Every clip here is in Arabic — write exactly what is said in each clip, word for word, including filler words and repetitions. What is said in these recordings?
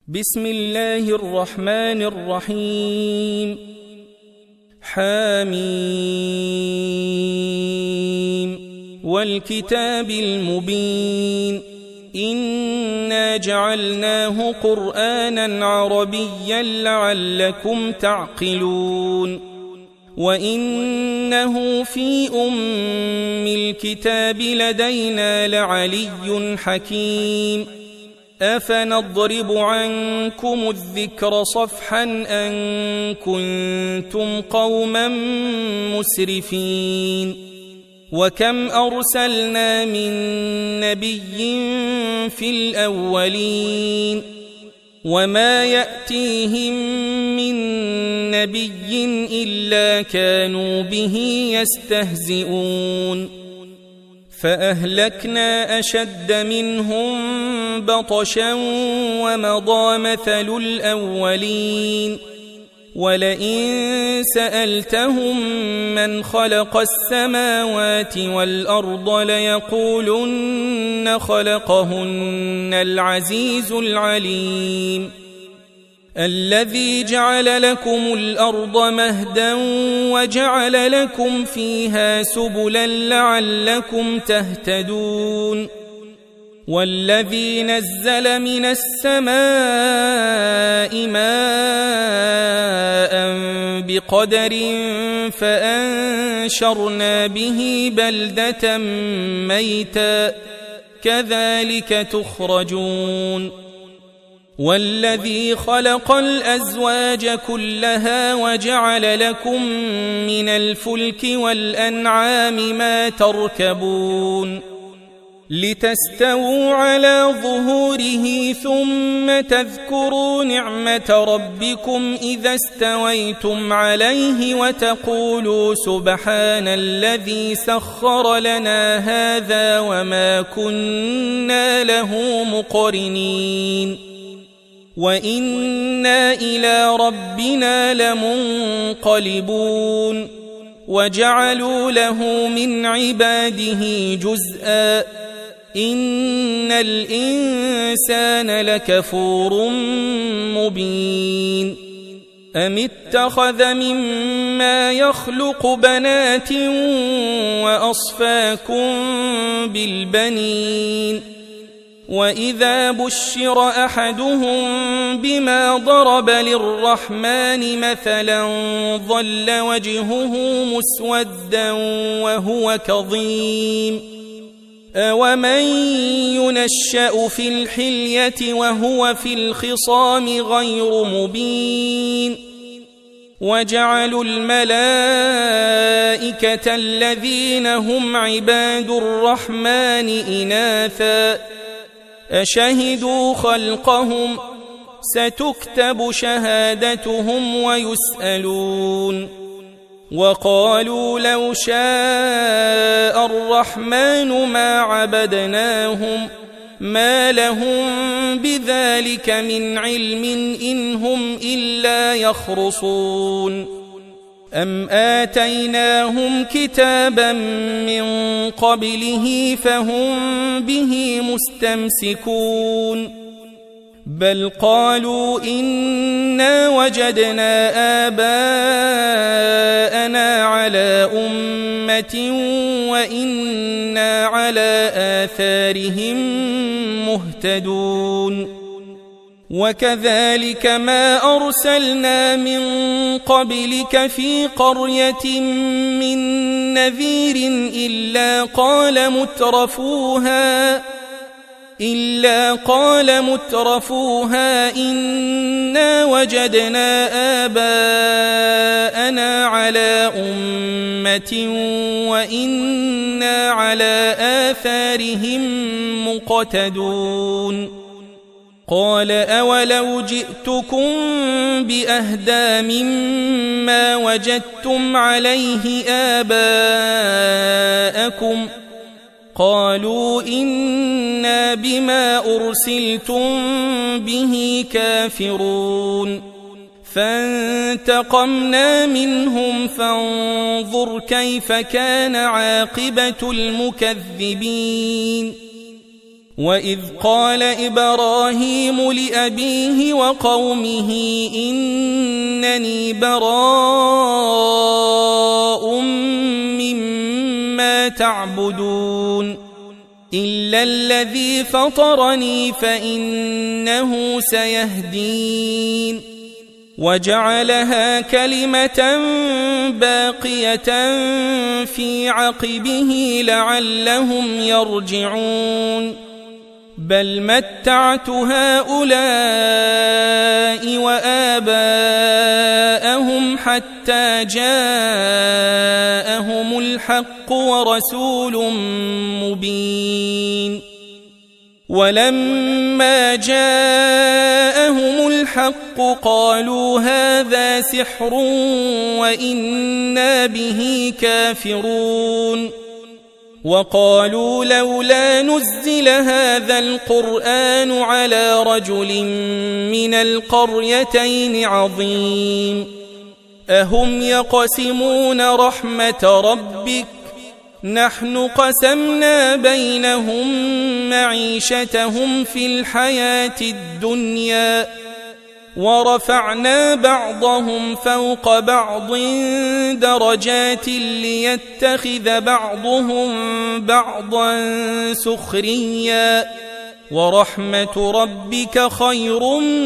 بسم الله الرحمن الرحيم. حميم والكتاب المبين إنا جعلناه قرآنا عربيا لعلكم تعقلون وإنه في أم الكتاب لدينا لعلي حكيم أفنضرب عنكم الذكر صفحا أن كنتم قوما مسرفين وكم أرسلنا من نبي في الأولين وما يأتيهم من نبي إلا كانوا به يستهزئون فأهلكنا أشد منهم بطشا ومضى مثل الأولين ولئن سألتهم من خلق السماوات والأرض ليقولن خلقهن العزيز العليم الذي جعل لكم الأرض مهدا وجعل لكم فيها سبلا لعلكم تهتدون والذي نزل من السماء ماء بقدر فأنشرنا به بلدة ميتا كذلك تخرجون والذي خلق الأزواج كلها وجعل لكم من الفلك والأنعام ما تركبون لتستووا على ظهوره ثم تذكروا نعمة ربكم إذا استويتم عليه وتقولوا سبحان الذي سخر لنا هذا وما كنا له مقرنين وإنا إلى ربنا لمنقلبون وجعلوا له من عباده جزءا إن الإنسان لكفور مبين أم اتخذ مما يخلق بنات وأصفاكم بالبنين وإذا بشر أحدهم بما ضرب للرحمن مثلا ظل وجهه مسودا وهو كظيم أومن ينشأ في الحلية وهو في الخصام غير مبين وجعلوا الملائكة الذين هم عباد الرحمن إناثا أشهدوا خلقهم ستكتب شهادتهم ويسألون وقالوا لو شاء الرحمن ما عبدناهم ما لهم بذلك من علم إن هم إلا يخرصون أم آتيناهم كتابا من قبله فهم به مستمسكون بل قالوا إنا وجدنا آباءنا على أمة وإنا على آثارهم مهتدون وكذلك ما أرسلنا من قبلك في قرية من نذير إلا قال مترفوها إلا قال مترفوها إنا وجدنا آباءنا على أمة وإنا على آثارهم مقتدون قال أولو جئتكم بأهدى مما وجدتم عليه آباءكم قالوا إنا بما أرسلتم به كافرون فانتقمنا منهم فانظر كيف كان عاقبة المكذبين وإذ قال إبراهيم لأبيه وقومه إنني براء مما تعبدون إلا الذي فطرني فإنه سيهدين وجعلها كلمة باقية في عقبه لعلهم يرجعون بل متعت هؤلاء وآباءهم حتى جاءهم الحق ورسول مبين ولما جاءهم الحق قالوا هذا سحر وإنا به كافرون وقالوا لولا نزل هذا القرآن على رجل من القريتين عظيم أهم يقسمون رحمة ربك نحن قسمنا بينهم معيشتهم في الحياة الدنيا ورفعنا بعضهم فوق بعض درجات ليتخذ بعضهم بعضا سخريا ورحمة ربك خير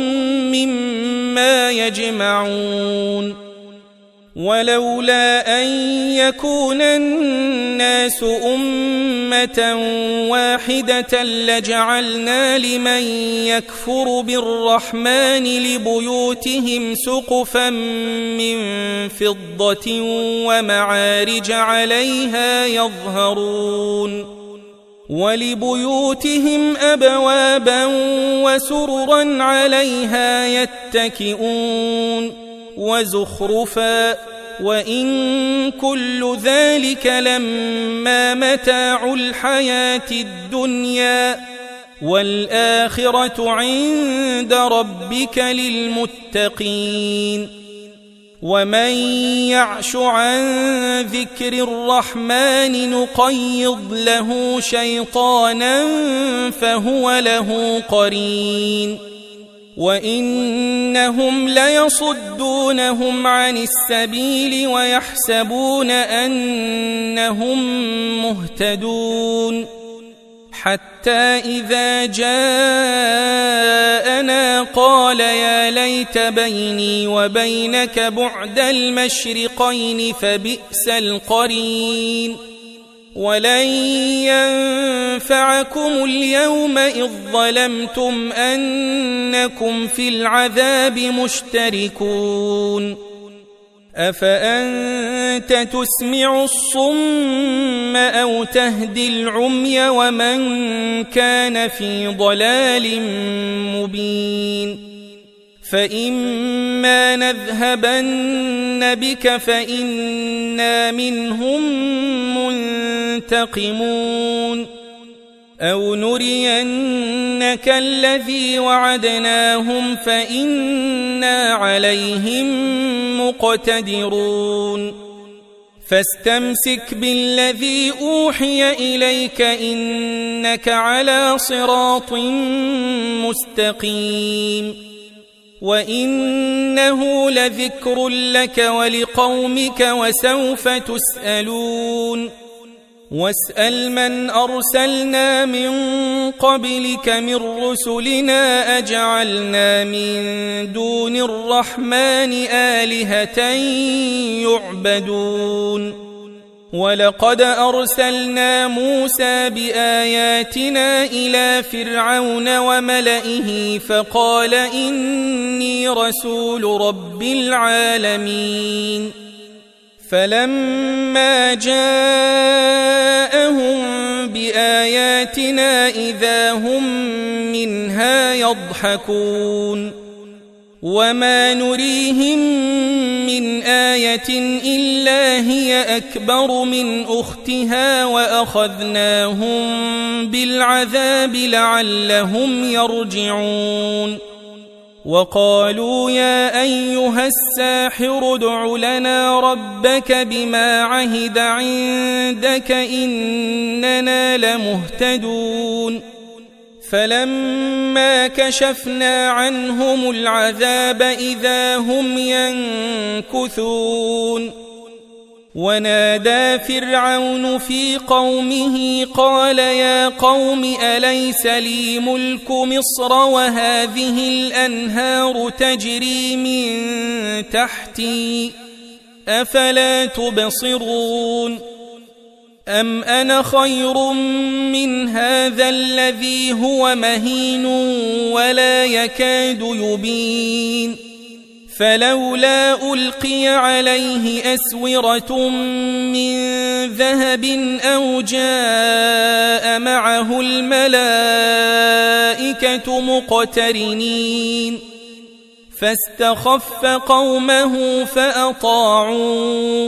مما يجمعون ولولا أن يكون الناس أمة واحدة لجعلنا لمن يكفر بالرحمن لبيوتهم سقفا من فضة ومعارج عليها يظهرون ولبيوتهم أبوابا وسررا عليها يتكئون وزخرفا وإن كل ذلك لما متاع الحياة الدنيا والآخرة عند ربك للمتقين ومن يعش عن ذكر الرحمن نقيض له شيطانا فهو له قرين وإنهم ليصدونهم عن السبيل ويحسبون أنهم مهتدون حتى إذا جاءنا قال يا ليت بيني وبينك بعد المشرقين فبئس القرين ولن ينفعكم اليوم إذ ظلمتم أنكم في العذاب مشتركون أفأنت تسمع الصم أو تهدي العمي ومن كان في ضلال مبين فإما نذهبن بك فإنا منهم منتقمون أو نرينك الذي وعدناهم فإنا عليهم مقتدرون فاستمسك بالذي أوحي إليك إنك على صراط مستقيم وإنه لذكر لك ولقومك وسوف تسألون واسأل من أرسلنا من قبلك من رسلنا أجعلنا من دون الرحمن آلهة يعبدون ولقد أرسلنا موسى بآياتنا إلى فرعون وملئه فقال إني رسول رب العالمين فلما جاءهم بآياتنا إذا هم منها يضحكون وما نريهم من آية إلا هي أكبر من أختها وأخذناهم بالعذاب لعلهم يرجعون وقالوا يا أيها الساحر ادع لنا ربك بما عهد عندك إننا لمهتدون فلما كشفنا عنهم العذاب إذا هم ينكثون ونادى فرعون في قومه قال يا قوم أليس لي ملك مصر وهذه الأنهار تجري من تحتي أفلا تبصرون أم أنا خير من هذا الذي هو مهين ولا يكاد يبين فلولا ألقي عليه أسورة من ذهب أو جاء معه الملائكة مقترنين فاستخف قومه فأطاعوه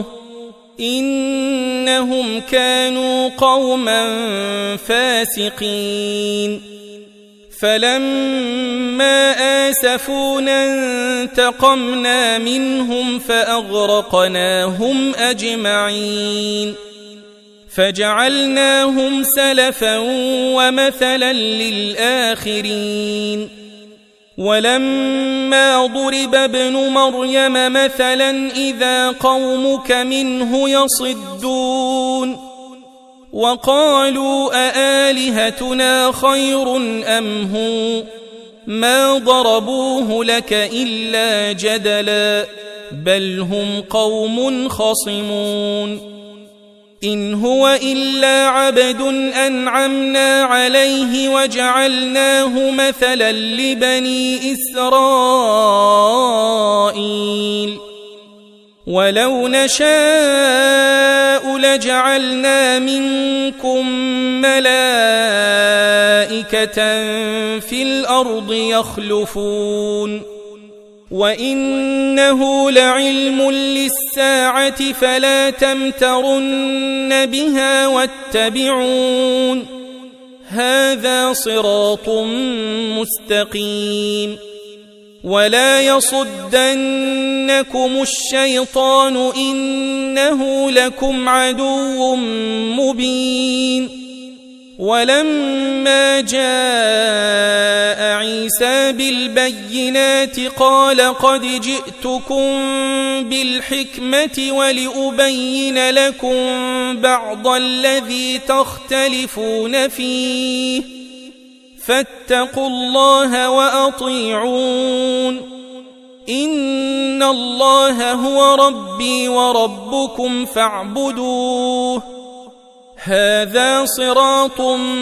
إنهم كانوا قوما فاسقين فلما آسفونا انتقمنا منهم فأغرقناهم أجمعين فجعلناهم سلفا ومثلا للآخرين ولما ضرب ابن مريم مثلا إذا قومك منه يصدون وقالوا أآلهتنا خير أم هو ما ضربوه لك إلا جدلا بل هم قوم خصمون إن هو إلا عبد أنعمنا عليه وجعلناه مثلا لبني إسرائيل ولو نشاء لجعلنا منكم ملائكة في الأرض يخلفون وإنه لعلم للساعة فلا تمترن بها واتبعون هذا صراط مستقيم ولا يصدنكم الشيطان إنه لكم عدو مبين ولما جاء عيسى بالبينات قال قد جئتكم بالحكمة ولأبين لكم بعض الذي تختلفون فيه فاتقوا الله وأطيعون إن الله هو ربي وربكم فاعبدوه هذا صراط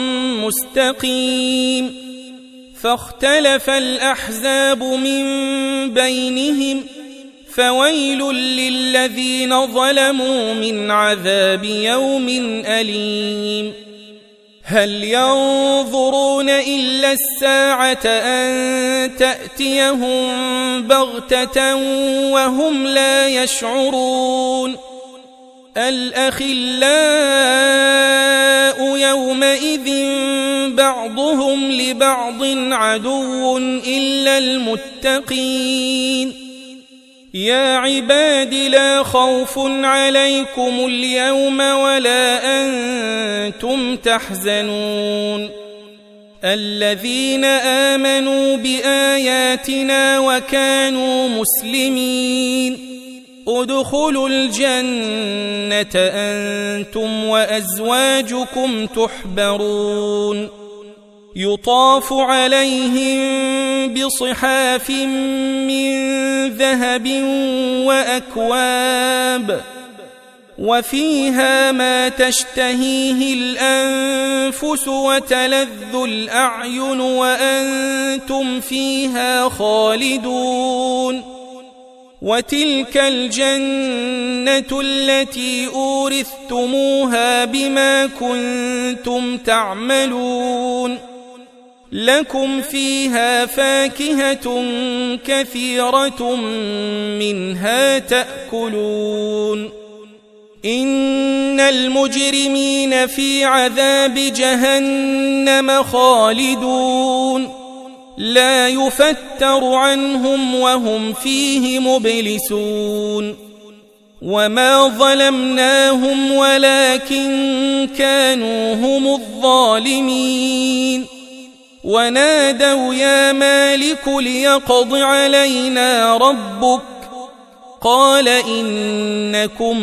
مستقيم فاختلف الأحزاب من بينهم فويل للذين ظلموا من عذاب يوم أليم هل ينظرون إلا الساعة أن تأتيهم بغتة وهم لا يشعرون الأخلاء يومئذ بعضهم لبعض عدو إلا المتقين يا عباد لا خوف عليكم اليوم ولا أنتم تحزنون الذين آمنوا بآياتنا وكانوا مسلمين ادخلوا الجنة أنتم وأزواجكم تحبرون يطاف عليهم بصحاف من ذهب وأكواب وفيها ما تشتهيه الأنفس وتلذ الأعين وأنتم فيها خالدون وتلك الجنة التي أورثتموها بما كنتم تعملون لكم فيها فاكهة كثيرة منها تأكلون إن المجرمين في عذاب جهنم خالدون لا يفتر عنهم وهم فيه مبلسون وما ظلمناهم ولكن كانوا هم الظالمين ونادوا يا مالك ليقض علينا ربك قال إنكم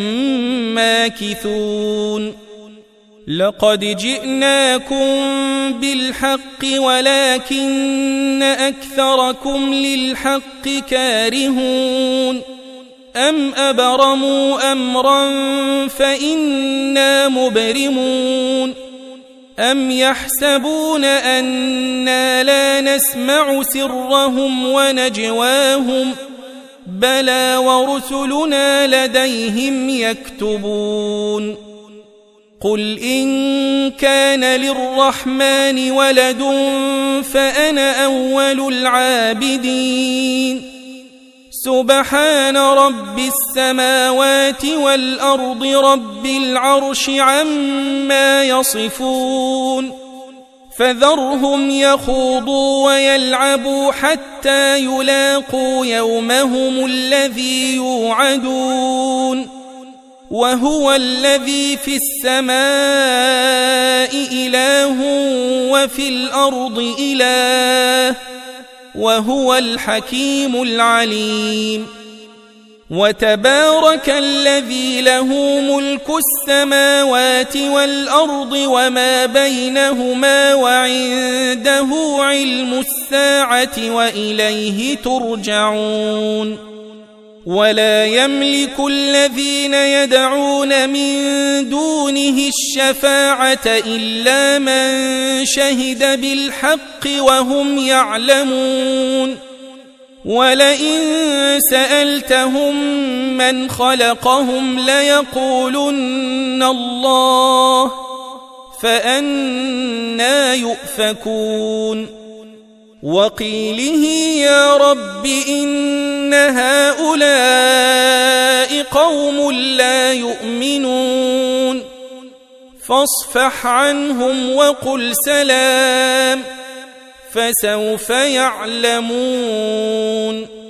ماكثون لقد جئناكم بالحق ولكن أكثركم للحق كارهون أم أبرموا أمرا فإنا مبرمون أم يحسبون أنا لا نسمع سرهم ونجواهم بلى ورسلنا لديهم يكتبون قل إن كان للرحمن ولد فأنا أول العابدين سبحان رب السماوات والأرض رب العرش عما يصفون فذرهم يخوضوا ويلعبوا حتى يلاقوا يومهم الذي يوعدون وهو الذي في السماء إله وفي الأرض إله وهو الحكيم العليم وتبارك الذي له ملك السماوات والأرض وما بينهما وعنده علم الساعة وإليه ترجعون ولا يملك الذين يدعون من دونه الشفاعة إلا من شهد بالحق وهم يعلمون ولئن سألتهم من خلقهم ليقولن الله فأنى يؤفكون وقيله يا رب إن هؤلاء قوم لا يؤمنون فاصفح عنهم وقل سلام فسوف يعلمون